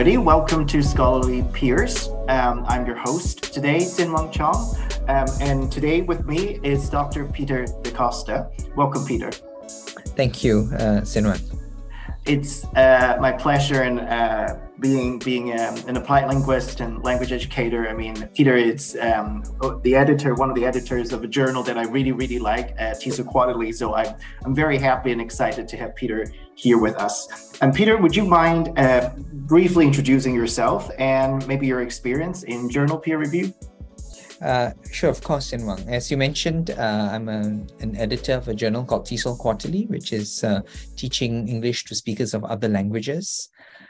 everybody. Welcome to Scholarly Peers. I'm your host today, Sin Wang Chong, and today with me is Dr. Peter Da Costa. Welcome, Peter. Thank you, Sin Wang. It's my pleasure in being an applied linguist and language educator. I mean, Peter is the editor, one of the editors of a journal that I really like, TESOL Quarterly. So I'm very happy and excited to have Peter here with us. And Peter, would you mind briefly introducing yourself and maybe your experience in journal peer review? Sure, of course, Sin Wang. As you mentioned, I'm an editor of a journal called TESOL Quarterly, which is teaching English to speakers of other languages.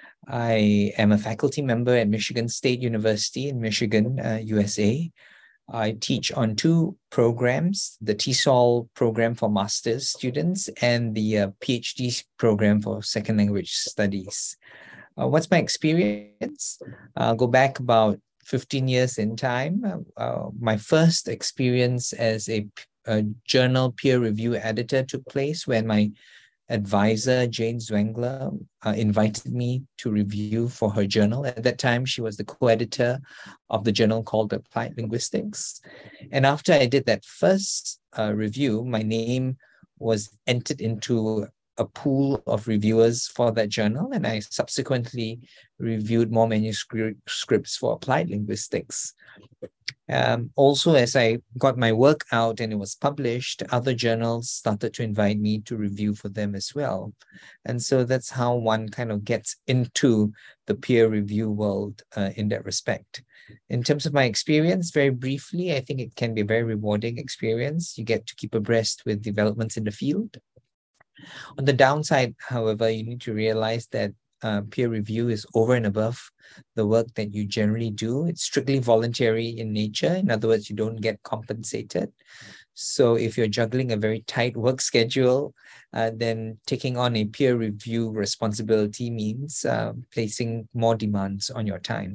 I am a faculty member at Michigan State University in Michigan, USA. I teach on two programs, the TESOL program for master's students and the PhD program for second language studies. What's my experience? I'll go back about 15 years in time. My first experience as a journal peer review editor took place when my advisor, Jane Zwengler, invited me to review for her journal. At that time, she was the co-editor of the journal called Applied Linguistics. And after I did that first review, my name was entered into a pool of reviewers for that journal, and I subsequently reviewed more manuscripts for Applied Linguistics. Also, as I got my work out and it was published, other journals started to invite me to review for them as well. And so that's how one kind of gets into the peer review world in that respect. In terms of my experience, very briefly, I think it can be a very rewarding experience. You get to keep abreast with developments in the field. On the downside, however, you need to realize that peer review is over and above the work that you generally do. It's strictly voluntary in nature. In other words, you don't get compensated. So if you're juggling a very tight work schedule, then taking on a peer review responsibility means placing more demands on your time.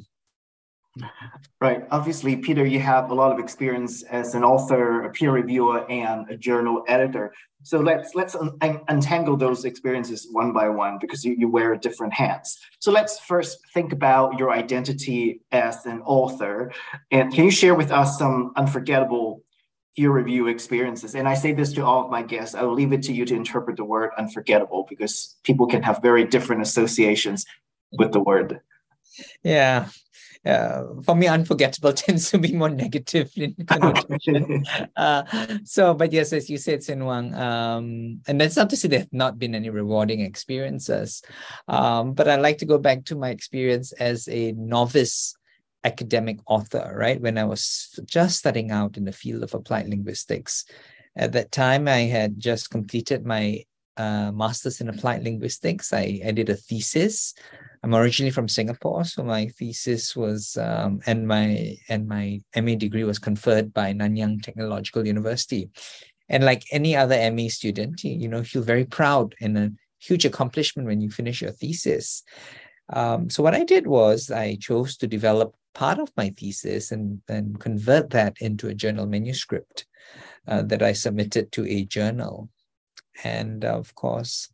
Right. Obviously, Peter, you have a lot of experience as an author, a peer reviewer, and a journal editor. So let's untangle those experiences one by one, because you wear different hats. So let's first think about your identity as an author. And can you share with us some unforgettable peer review experiences? And I say this to all of my guests. I will leave it to you to interpret the word unforgettable, because people can have very different associations with the word. Yeah. For me, unforgettable tends to be more negative in connotation. But yes, as you said, Sin Wang, and that's not to say there have not been any rewarding experiences, but I'd like to go back to my experience as a novice academic author, right? When I was just starting out in the field of applied linguistics. At that time, I had just completed my master's in applied linguistics. I did a thesis. I'm originally from Singapore, so my thesis was and my MA degree was conferred by Nanyang Technological University. And like any other MA student, you feel very proud and a huge accomplishment when you finish your thesis. So what I did was I chose to develop part of my thesis and convert that into a journal manuscript that I submitted to a journal. And of course,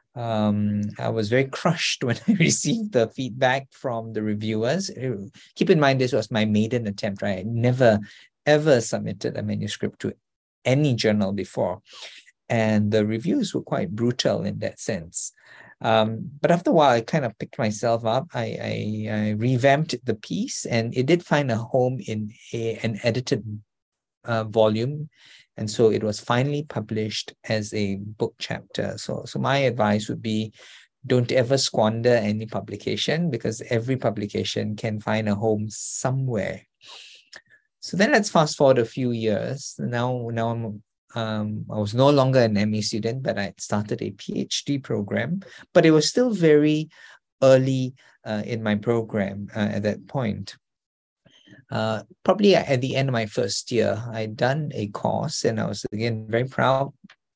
I was very crushed when I received the feedback from the reviewers. Keep in mind, this was my maiden attempt, right? I never, ever submitted a manuscript to any journal before. And the reviews were quite brutal in that sense. But after a while, I kind of picked myself up. I revamped the piece, and it did find a home in an edited volume. And so it was finally published as a book chapter. So my advice would be, don't ever squander any publication, because every publication can find a home somewhere. So then let's fast forward a few years. Now I was no longer an MA student, but I started a PhD program. But it was still very early in my program at that point. Probably at the end of my first year, I'd done a course, and I was again very proud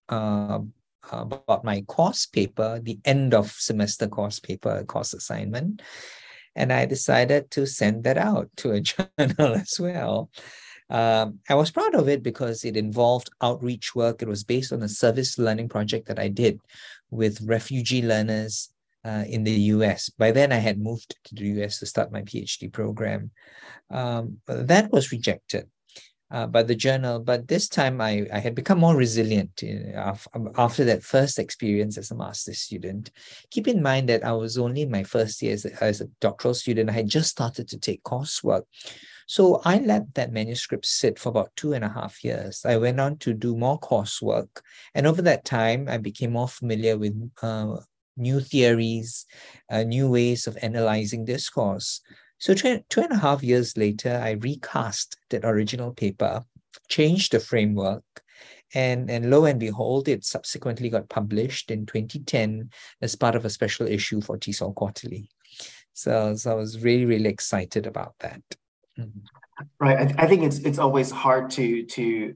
about my course paper, the end of semester course paper, course assignment. And I decided to send that out to a journal as well. I was proud of it because it involved outreach work. It was based on a service learning project that I did with refugee learners in the US. By then, I had moved to the US to start my PhD program. That was rejected by the journal, but this time I had become more resilient after that first experience as a master's student. Keep in mind that I was only in my first year as a doctoral student. I had just started to take coursework. So I let that manuscript sit for about 2.5 years. I went on to do more coursework. And over that time, I became more familiar with new theories, new ways of analyzing discourse. So 2.5 years later, I recast that original paper, changed the framework, and lo and behold, it subsequently got published in 2010 as part of a special issue for TESOL Quarterly. So I was really, really excited about that. Right. I think it's always hard to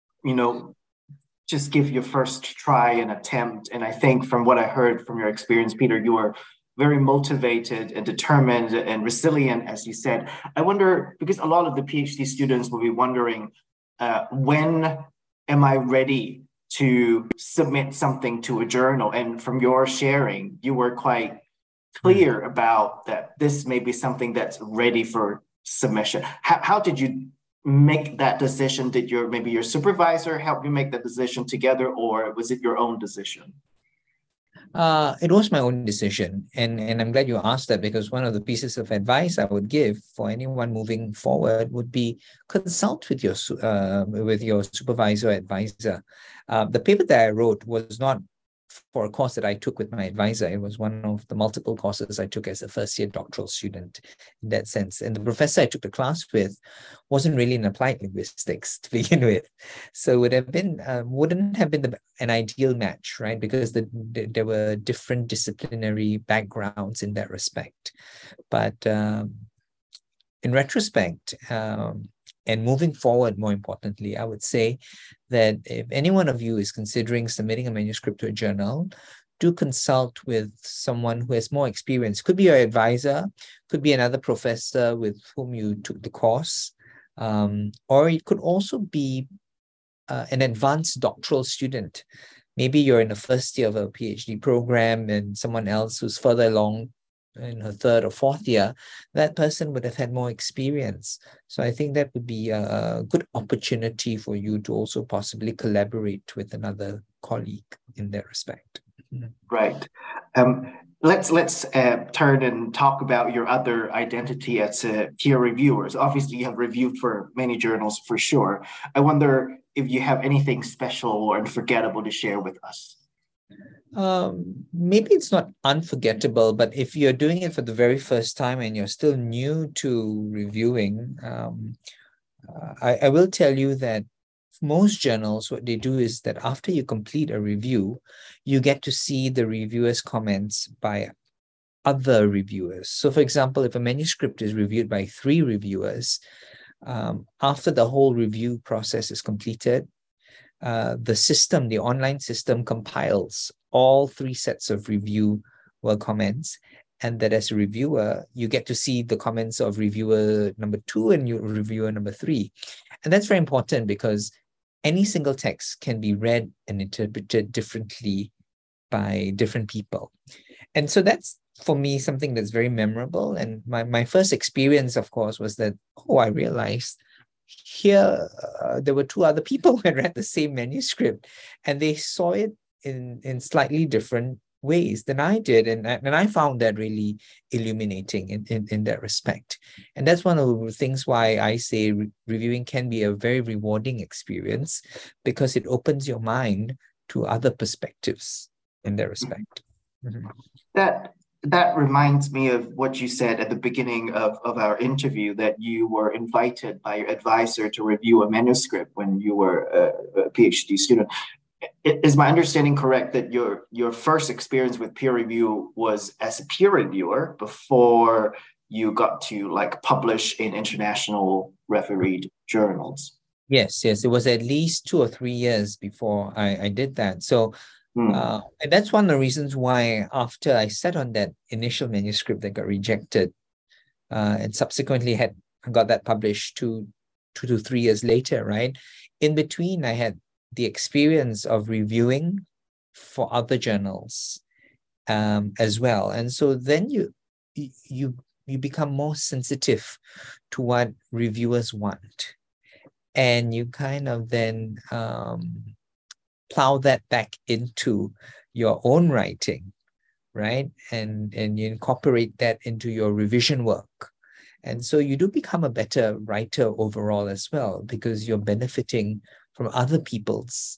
just give your first try and attempt. And I think from what I heard from your experience, Peter, you were very motivated and determined and resilient, as you said. I wonder, because a lot of the PhD students will be wondering, when am I ready to submit something to a journal? And from your sharing, you were quite clear about that this may be something that's ready for submission. How did you make that decision? Did maybe your supervisor help you make that decision together, or was it your own decision? It was my own decision, and I'm glad you asked that, because one of the pieces of advice I would give for anyone moving forward would be consult with your supervisor or advisor. The paper that I wrote was not for a course that I took with my advisor. It was one of the multiple courses I took as a first-year doctoral student in that sense. And the professor I took the class with wasn't really in applied linguistics to begin with. So it would have been, wouldn't have been an ideal match, right? Because there were different disciplinary backgrounds in that respect. But in retrospect, and moving forward, more importantly, I would say that if any one of you is considering submitting a manuscript to a journal, do consult with someone who has more experience. Could be your advisor, could be another professor with whom you took the course, or it could also be an advanced doctoral student. Maybe you're in the first year of a PhD program and someone else who's further along in her third or fourth year, that person would have had more experience. So I think that would be a good opportunity for you to also possibly collaborate with another colleague in that respect. Right. Let's turn and talk about your other identity as a peer reviewer. So obviously, you have reviewed for many journals for sure. I wonder if you have anything special or unforgettable to share with us. Maybe it's not unforgettable, but if you're doing it for the very first time and you're still new to reviewing, I will tell you that most journals, what they do is that after you complete a review, you get to see the reviewer's comments by other reviewers. So for example, if a manuscript is reviewed by 3 reviewers, after the whole review process is completed, the online system compiles all 3 sets of reviewer comments, and that as a reviewer, you get to see the comments of reviewer number 2 and reviewer number 3. And that's very important because any single text can be read and interpreted differently by different people. And so that's, for me, something that's very memorable. And my first experience, of course, was that, I realized here there were 2 other people who had read the same manuscript, and they saw it in slightly different ways than I did. And I found that really illuminating in that respect. And that's one of the things why I say reviewing can be a very rewarding experience, because it opens your mind to other perspectives in that respect. Mm-hmm. That reminds me of what you said at the beginning of our interview, that you were invited by your advisor to review a manuscript when you were a PhD student. Is my understanding correct that your first experience with peer review was as a peer reviewer before you got to publish in international refereed journals? Yes. It was at least 2 or 3 years before I did that. So and that's one of the reasons why after I sat on that initial manuscript that got rejected and subsequently got that published 2 to 3 years later, right? In between, I had the experience of reviewing for other journals as well. And so then you become more sensitive to what reviewers want. And you kind of then plow that back into your own writing, right? And you incorporate that into your revision work. And so you do become a better writer overall as well, because you're benefiting from other people's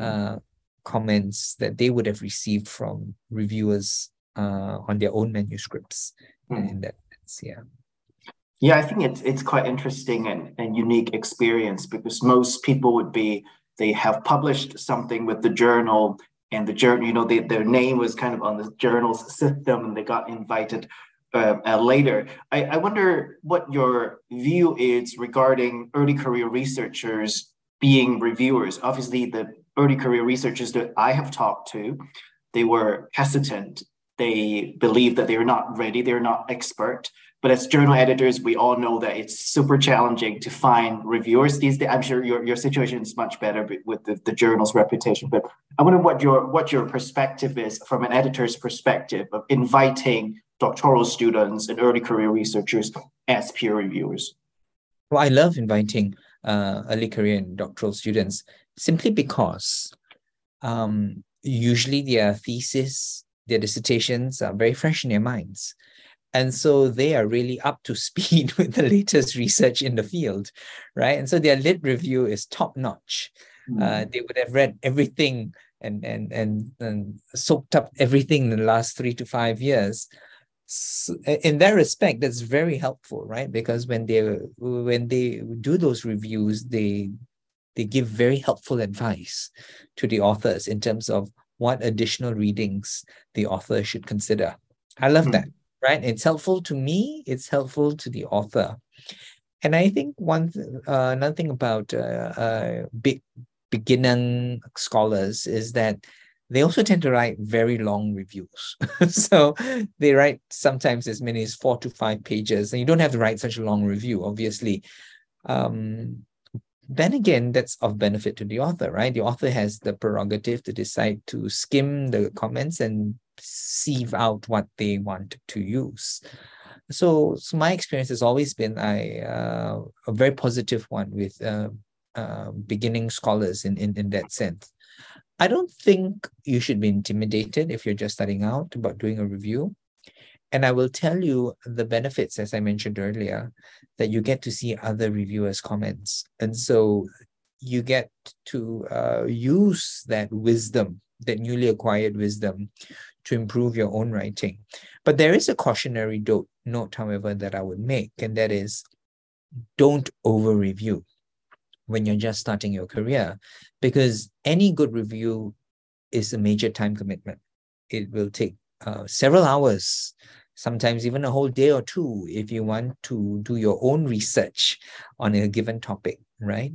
comments that they would have received from reviewers on their own manuscripts. In that sense, yeah. Yeah, I think it's quite interesting and unique experience, because most people would be, they have published something with the journal, and the journal, you know, their name was kind of on the journal's system, and they got invited later. I wonder what your view is regarding early career researchers being reviewers. Obviously, the early career researchers that I have talked to, they were hesitant. They believe that they're not ready, they're not expert. But as journal editors, we all know that it's super challenging to find reviewers these days. I'm sure your situation is much better with the journal's reputation. But I wonder what your perspective is from an editor's perspective of inviting doctoral students and early career researchers as peer reviewers. Well, I love inviting early career and doctoral students simply because usually their thesis, their dissertations are very fresh in their minds. And so they are really up to speed with the latest research in the field, right? And so their lit review is top notch. They would have read everything and soaked up everything in the last 3 to 5 years. So in that respect, that's very helpful, right? Because when they do those reviews, they give very helpful advice to the authors in terms of what additional readings the author should consider. I love that. Right? It's helpful to me, it's helpful to the author. And I think another thing about beginning scholars is that they also tend to write very long reviews. So they write sometimes as many as 4 to 5 pages, and you don't have to write such a long review, obviously. Then again, that's of benefit to the author, right? The author has the prerogative to decide to skim the comments and sieve out what they want to use. So my experience has always been a very positive one with beginning scholars in that sense. I don't think you should be intimidated if you're just starting out about doing a review. And I will tell you the benefits, as I mentioned earlier, that you get to see other reviewers' comments. And so you get to use that wisdom, that newly acquired wisdom, to improve your own writing. But there is a cautionary note, however, that I would make, and that is, don't over-review when you're just starting your career, because any good review is a major time commitment. It will take several hours, sometimes even a whole day or two, if you want to do your own research on a given topic, right?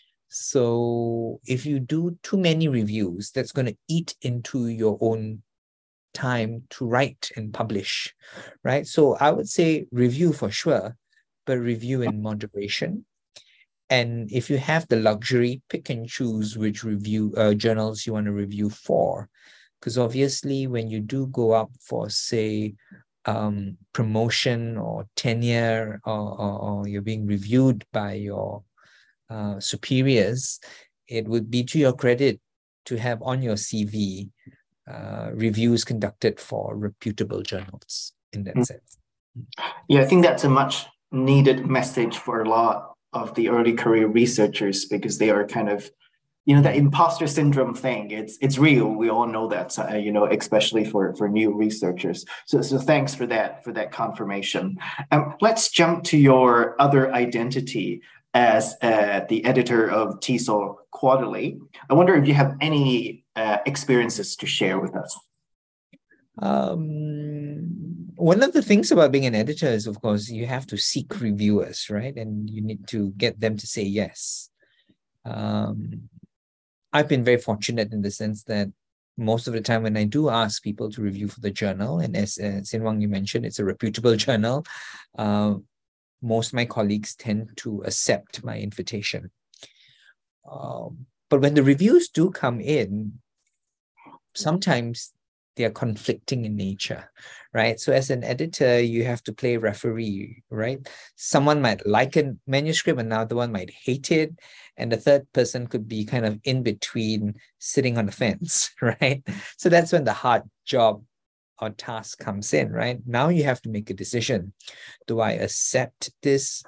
So if you do too many reviews, that's going to eat into your own time to write and publish, right? So I would say review for sure, but review in moderation. And if you have the luxury, pick and choose which review journals you want to review for. Because obviously when you do go up for, say, promotion or tenure, or you're being reviewed by your superiors, it would be to your credit to have on your CV reviews conducted for reputable journals in that sense. Yeah, I think that's a much needed message for a lot of the early career researchers, because they are kind of, you know, that imposter syndrome thing. It's real. We all know that, you know, especially for new researchers. So thanks for that confirmation. Let's jump to your other identity as the editor of TESOL Quarterly. I wonder if you have any experiences to share with us. One of the things about being an editor is, of course, you have to seek reviewers, right? And you need to get them to say yes. I've been very fortunate in the sense that most of the time when I do ask people to review for the journal, and as Sin Wang, you mentioned, it's a reputable journal, most of my colleagues tend to accept my invitation. But when the reviews do come in, sometimes they are conflicting in nature, right? So as an editor, you have to play referee, right? Someone might like a manuscript, another one might hate it, and the third person could be kind of in between, sitting on the fence, right? So that's when the hard job or task comes in, right? Now you have to make a decision. Do I accept this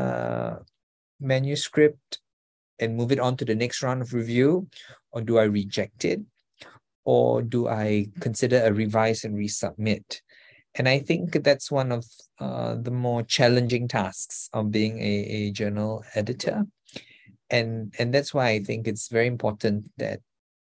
manuscript and move it on to the next round of review, or do I reject it? Or do I consider a revise and resubmit? And I think that's one of the more challenging tasks of being a journal editor. And that's why I think it's very important that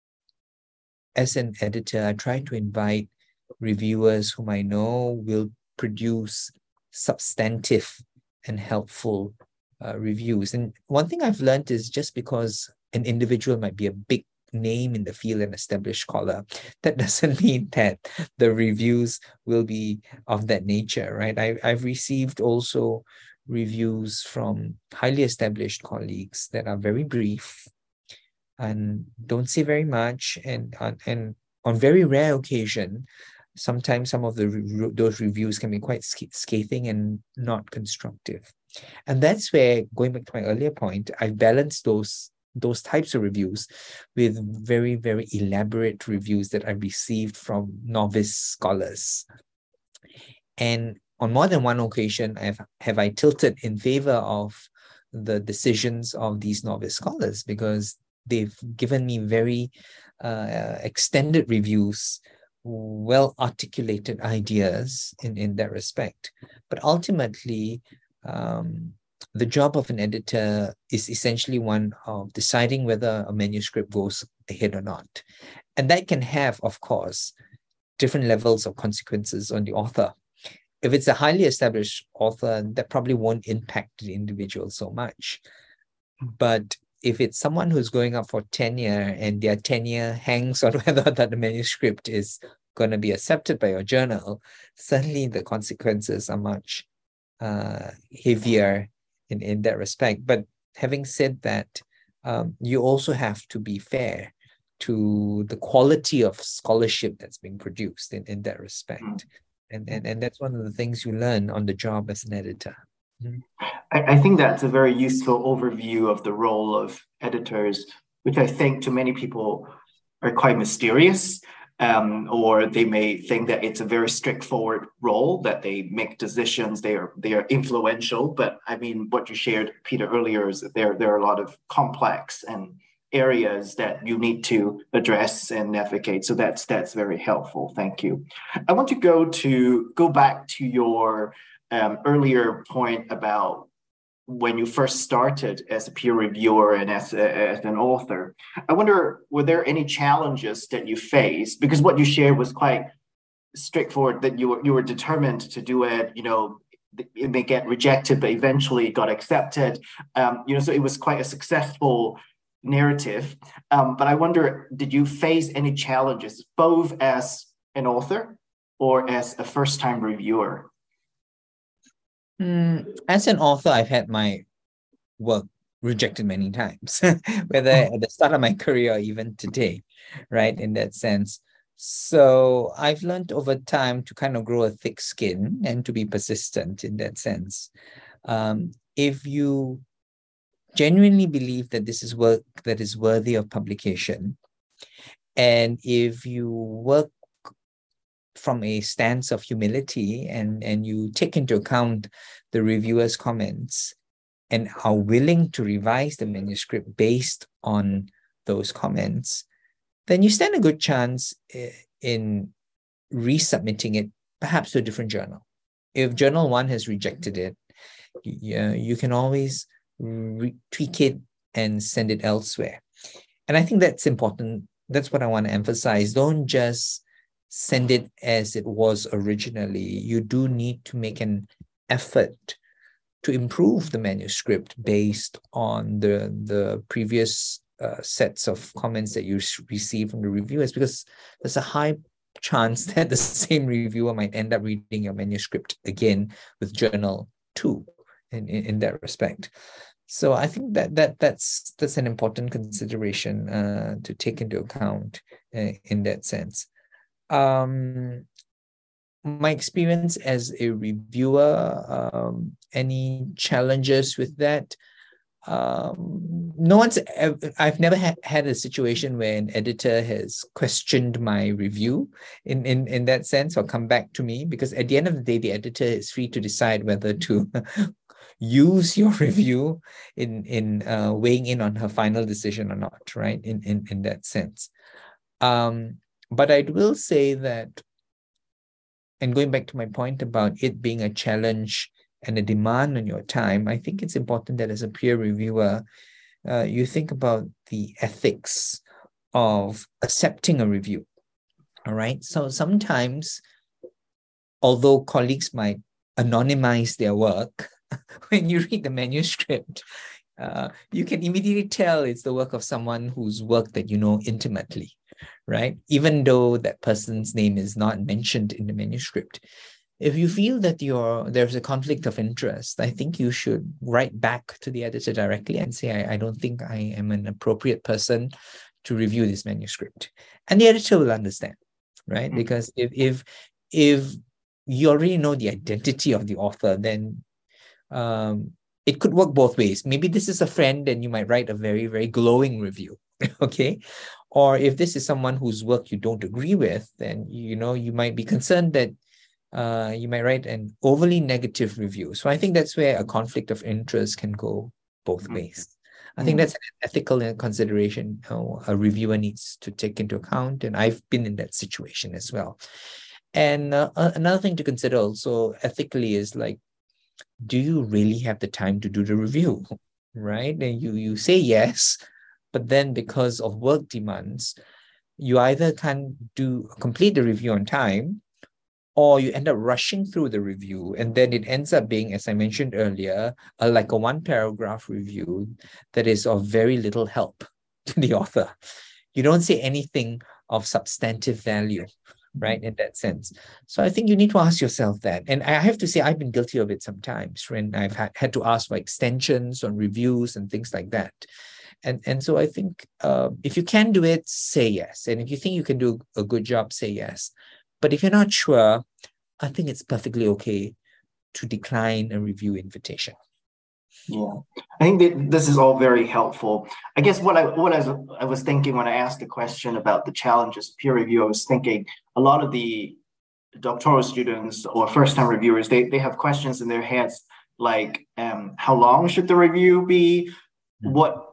as an editor, I try to invite reviewers whom I know will produce substantive and helpful reviews. And one thing I've learned is just because an individual might be a big name in the field and established scholar, that doesn't mean that the reviews will be of that nature, right? I've received also reviews from highly established colleagues that are very brief and don't say very much, and on very rare occasion, sometimes some of those reviews can be quite scathing and not constructive. And that's where, going back to my earlier point, I've balanced those types of reviews with very, very elaborate reviews that I received from novice scholars. And on more than one occasion, have I tilted in favor of the decisions of these novice scholars, because they've given me very extended reviews, well-articulated ideas in that respect. But ultimately, the job of an editor is essentially one of deciding whether a manuscript goes ahead or not. And that can have, of course, different levels of consequences on the author. If it's a highly established author, that probably won't impact the individual so much. But if it's someone who's going up for tenure and their tenure hangs on whether that the manuscript is going to be accepted by your journal, certainly the consequences are much heavier in that respect. But having said that, you also have to be fair to the quality of scholarship that's being produced in that respect. And that's one of the things you learn on the job as an editor. I think that's a very useful overview of the role of editors, which I think to many people are quite mysterious, or they may think that it's a very straightforward role, that they make decisions, they are influential. But I mean, what you shared, Peter, earlier is that there are a lot of complex and areas that you need to address and navigate. So that's very helpful. Thank you. I want to go back to your earlier point about when you first started as a peer reviewer and as an author. I wonder, were there any challenges that you faced? Because what you shared was quite straightforward, that you were determined to do it. You know, it may get rejected, but eventually it got accepted. You know, so it was quite a successful narrative. But I wonder, did you face any challenges, both as an author or as a first-time reviewer? As an author, I've had my work rejected many times, whether at the start of my career or even today, right, in that sense. So I've learned over time to kind of grow a thick skin and to be persistent in that sense. If you genuinely believe that this is work that is worthy of publication, and if you work from a stance of humility and you take into account the reviewer's comments and are willing to revise the manuscript based on those comments, then you stand a good chance in resubmitting it, perhaps to a different journal. If Journal 1 has rejected it, you can always tweak it and send it elsewhere. And I think that's important. That's what I want to emphasize. Don't just send it as it was originally. You do need to make an effort to improve the manuscript based on the previous sets of comments that you receive from the reviewers, because there's a high chance that the same reviewer might end up reading your manuscript again with Journal 2 in that respect. So I think that's an important consideration to take into account in that sense. My experience as a reviewer, any challenges with that? No one's I've never had a situation where an editor has questioned my review in that sense, or come back to me, because at the end of the day, the editor is free to decide whether to use your review in weighing in on her final decision or not, right? In that sense. But I will say that, and going back to my point about it being a challenge and a demand on your time, I think it's important that as a peer reviewer, you think about the ethics of accepting a review. All right. So sometimes, although colleagues might anonymize their work, when you read the manuscript, you can immediately tell it's the work of someone whose work that you know intimately, right? Even though that person's name is not mentioned in the manuscript. If you feel that there's a conflict of interest, I think you should write back to the editor directly and say, I don't think I am an appropriate person to review this manuscript. And the editor will understand, right? Because if you already know the identity of the author, then it could work both ways. Maybe this is a friend and you might write a very, very glowing review, okay? Or if this is someone whose work you don't agree with, then, you might be concerned that you might write an overly negative review. So I think that's where a conflict of interest can go both ways. I think that's an ethical consideration a reviewer needs to take into account. And I've been in that situation as well. And another thing to consider also ethically is like, do you really have the time to do the review, right? And you say yes, but then because of work demands, you either can't complete the review on time, or you end up rushing through the review, and then it ends up being, as I mentioned earlier, like a one-paragraph review that is of very little help to the author. You don't say anything of substantive value, right, in that sense. So I think you need to ask yourself that. And I have to say, I've been guilty of it sometimes when I've had to ask for extensions on reviews and things like that. And so I think if you can do it, say yes. And if you think you can do a good job, say yes. But if you're not sure, I think it's perfectly okay to decline a review invitation. Yeah, I think that this is all very helpful. I guess what I was thinking when I asked the question about the challenges of peer review, I was thinking a lot of the doctoral students or first-time reviewers, they have questions in their heads like, how long should the review be? What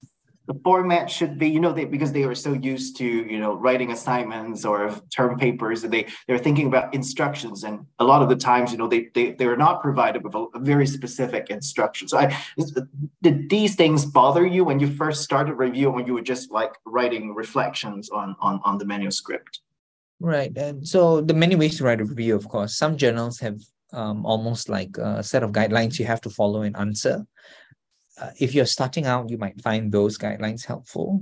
the format should be, because they were so used to, writing assignments or term papers, and they're thinking about instructions. And a lot of the times, they're not provided with a very specific instruction. So did these things bother you when you first started review, when you were just like writing reflections on the manuscript? Right. And so the many ways to write a review, of course, some journals have almost like a set of guidelines you have to follow and answer. If you're starting out, you might find those guidelines helpful.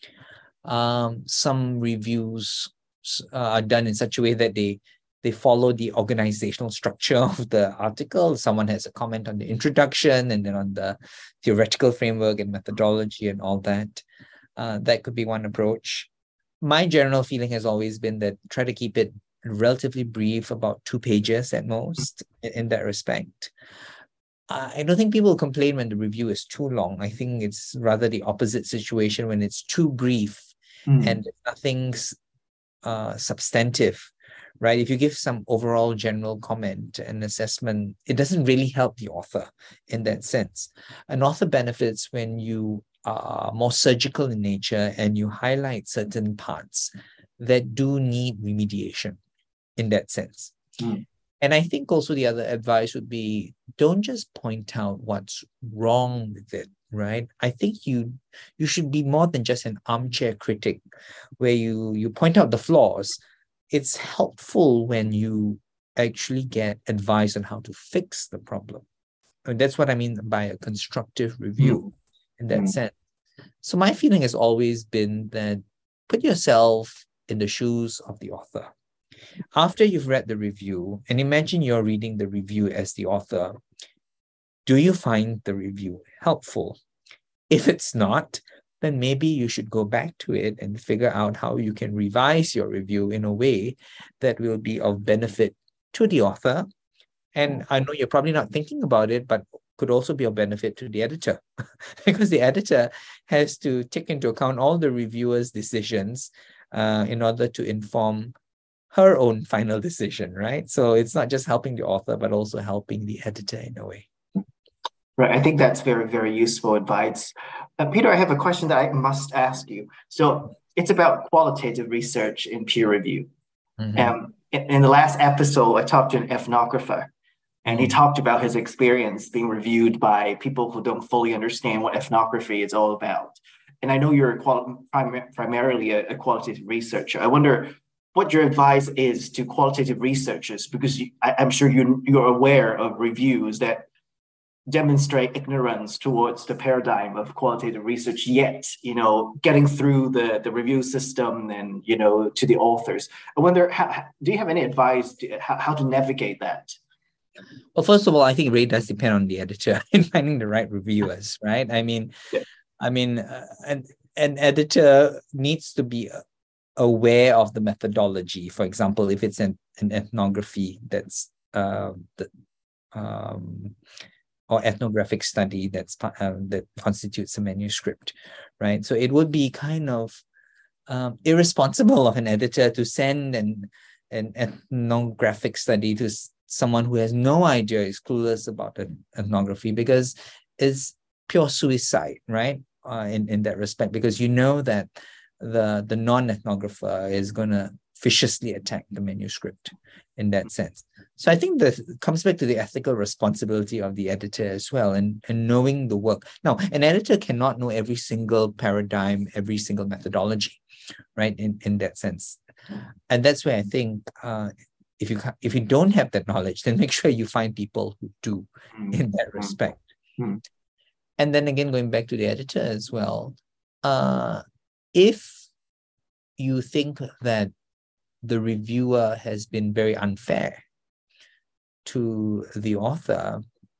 Some reviews are done in such a way that they follow the organizational structure of the article. Someone has a comment on the introduction and then on the theoretical framework and methodology and all that. That could be one approach. My general feeling has always been that try to keep it relatively brief, about 2 pages at most, in that respect. I don't think people complain when the review is too long. I think it's rather the opposite situation when it's too brief and nothing's substantive, right? If you give some overall general comment and assessment, it doesn't really help the author in that sense. An author benefits when you are more surgical in nature and you highlight certain parts that do need remediation in that sense. And I think also the other advice would be, don't just point out what's wrong with it, right? I think you should be more than just an armchair critic where you point out the flaws. It's helpful when you actually get advice on how to fix the problem. And that's what I mean by a constructive review in that sense. So my feeling has always been that put yourself in the shoes of the author. After you've read the review, and imagine you're reading the review as the author, do you find the review helpful? If it's not, then maybe you should go back to it and figure out how you can revise your review in a way that will be of benefit to the author. And I know you're probably not thinking about it, but could also be of benefit to the editor because the editor has to take into account all the reviewer's decisions in order to inform her own final decision, right? So it's not just helping the author, but also helping the editor in a way. Right. I think that's very, very useful advice. Peter, I have a question that I must ask you. So it's about qualitative research in peer review. In the last episode, I talked to an ethnographer, and he talked about his experience being reviewed by people who don't fully understand what ethnography is all about. And I know you're primarily a qualitative researcher. I wonder what your advice is to qualitative researchers, because I'm sure you're aware of reviews that demonstrate ignorance towards the paradigm of qualitative research, yet, getting through the review system and, to the authors. I wonder, do you have any advice to how to navigate that? Well, first of all, I think it really does depend on the editor in finding the right reviewers, right? An editor needs to be aware of the methodology. For example, if it's an ethnography that's or ethnographic study that constitutes a manuscript, right? So it would be kind of irresponsible of an editor to send an ethnographic study to someone who has no idea, is clueless about ethnography, because it's pure suicide, right? In that respect, because you know that the non-ethnographer is going to viciously attack the manuscript in that sense. So I think that comes back to the ethical responsibility of the editor as well, and knowing the work. Now, an editor cannot know every single paradigm, every single methodology, right? In that sense. And that's where I think if you don't have that knowledge, then make sure you find people who do in that respect. And then again, going back to the editor as well, if you think that the reviewer has been very unfair to the author,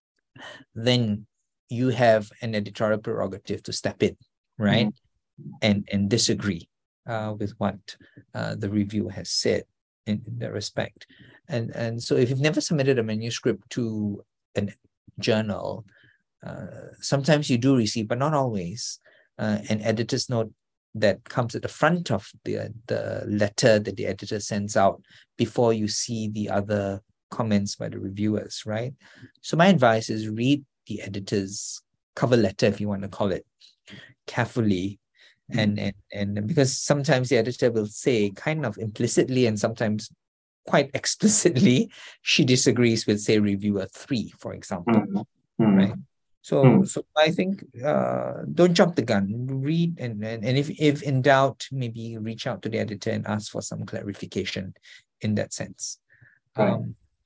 then you have an editorial prerogative to step in, right? And disagree with what the reviewer has said in that respect. And so if you've never submitted a manuscript to a journal, sometimes you do receive, but not always, an editor's note that comes at the front of the letter that the editor sends out before you see the other comments by the reviewers, right? So my advice is read the editor's cover letter, if you want to call it, carefully. And because sometimes the editor will say kind of implicitly and sometimes quite explicitly, she disagrees with, say, reviewer 3, for example, right? So I think don't jump the gun. Read and if in doubt, maybe reach out to the editor and ask for some clarification in that sense. Right.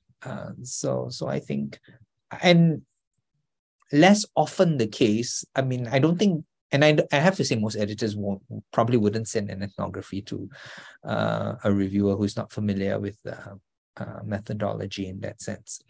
So I think, and less often the case. I mean, I don't think, and I have to say most editors probably wouldn't send an ethnography to a reviewer who's not familiar with methodology in that sense.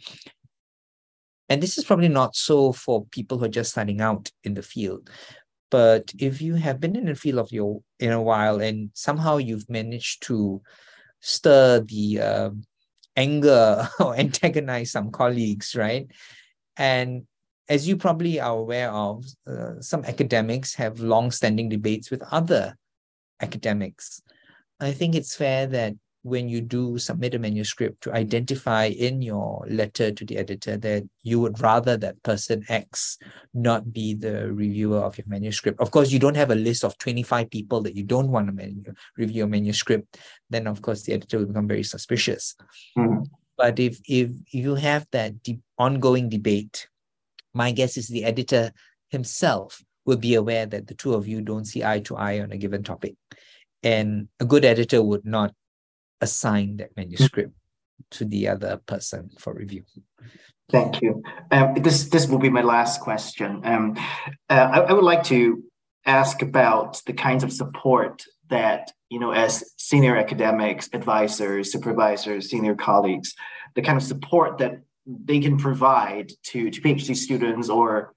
And this is probably not so for people who are just starting out in the field. But if you have been in the field in a while and somehow you've managed to stir the anger or antagonize some colleagues, right? And as you probably are aware of, some academics have long-standing debates with other academics. I think it's fair that when you do submit a manuscript, to identify in your letter to the editor that you would rather that person X not be the reviewer of your manuscript. Of course, you don't have a list of 25 people that you don't want to review your manuscript. Then, of course, the editor will become very suspicious. But if you have that ongoing debate, my guess is the editor himself will be aware that the two of you don't see eye to eye on a given topic. And a good editor would not assign that manuscript to the other person for review. Thank you. This will be my last question. I would like to ask about the kinds of support that, as senior academics, advisors, supervisors, senior colleagues, the kind of support that they can provide to PhD students or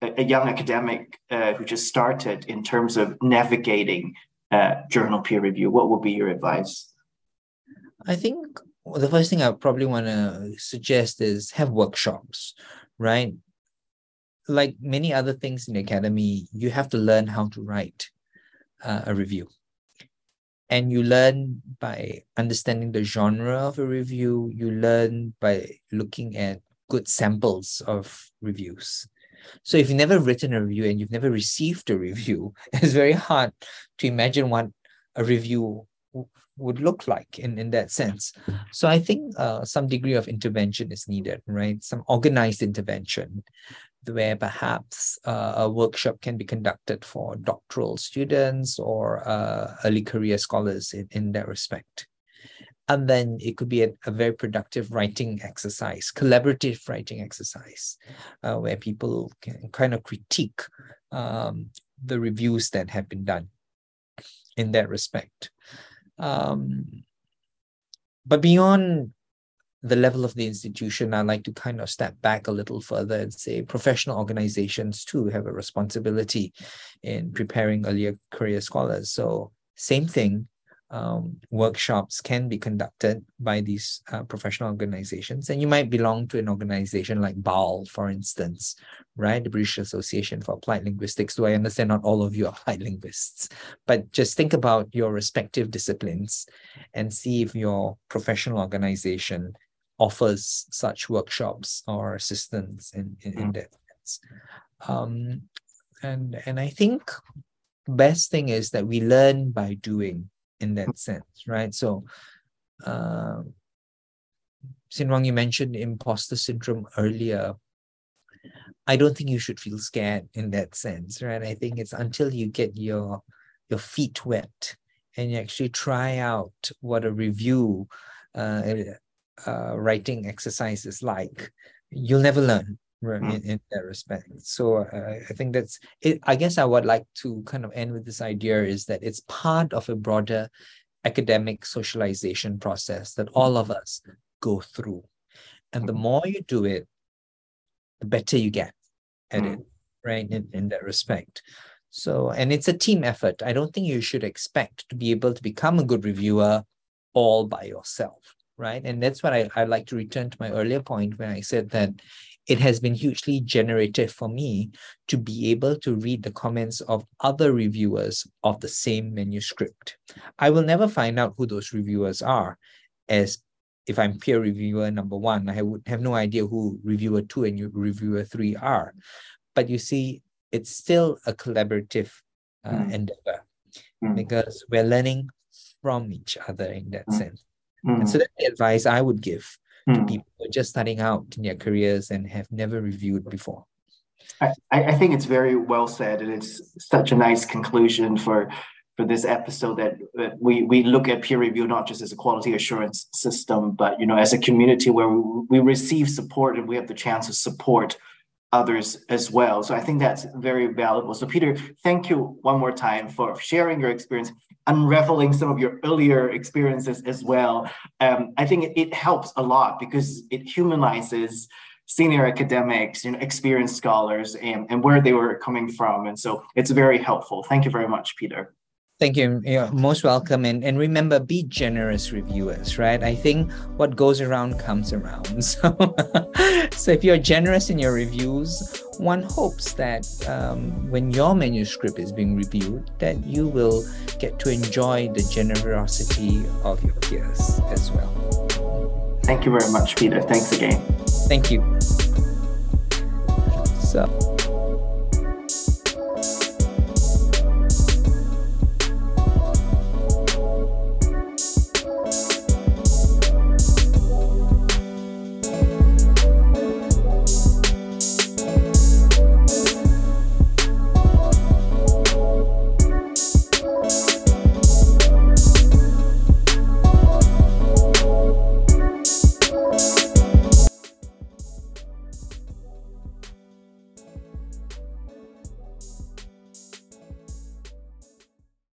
a young academic who just started in terms of navigating journal peer review? What would be your advice? I think the first thing I probably want to suggest is have workshops, right? Like many other things in the academy, you have to learn how to write a review. And you learn by understanding the genre of a review. You learn by looking at good samples of reviews. So if you've never written a review and you've never received a review, it's very hard to imagine what a review would look like in that sense. So I think some degree of intervention is needed, right? Some organized intervention where perhaps a workshop can be conducted for doctoral students or early career scholars in that respect. And then it could be a very productive writing exercise, collaborative writing exercise, where people can kind of critique the reviews that have been done in that respect. But beyond the level of the institution, I'd like to kind of step back a little further and say professional organizations too have a responsibility in preparing earlier career scholars. So same thing, workshops can be conducted by these professional organizations. And you might belong to an organization like BAL, for instance, right? The British Association for Applied Linguistics. Do I understand not all of you are applied linguists, but just think about your respective disciplines and see if your professional organization offers such workshops or assistance in that sense. And I think best thing is that we learn by doing in that sense, right? So Sin Wang, you mentioned imposter syndrome earlier. I don't think you should feel scared in that sense, right? I think it's until you get your feet wet and you actually try out what a review writing exercise is like, you'll never learn, right, in that respect. So I think that's it. I guess I would like to kind of end with this idea is that it's part of a broader academic socialization process that all of us go through. And the more you do it, the better you get at it, right, in that respect. So, and it's a team effort. I don't think you should expect to be able to become a good reviewer all by yourself, right? And that's what I'd like to return to my earlier point when I said that it has been hugely generative for me to be able to read the comments of other reviewers of the same manuscript. I will never find out who those reviewers are, as if I'm peer reviewer number 1, I would have no idea who reviewer 2 and reviewer 3 are. But you see, it's still a collaborative endeavor because we're learning from each other in that sense. And so that's the advice I would give to people who are just starting out in their careers and have never reviewed before. I think it's very well said, and it's such a nice conclusion for this episode that we look at peer review not just as a quality assurance system, but as a community where we receive support and we have the chance to support others as well. So I think that's very valuable. So Peter, thank you one more time for sharing your experience, unraveling some of your earlier experiences as well. I think it helps a lot because it humanizes senior academics, experienced scholars and where they were coming from. And so it's very helpful. Thank you very much, Peter. Thank you. You're most welcome. And remember, be generous reviewers, right? I think what goes around comes around. So if you're generous in your reviews, one hopes that when your manuscript is being reviewed, that you will get to enjoy the generosity of your peers as well. Thank you very much, Peter. Thanks again. Thank you. So.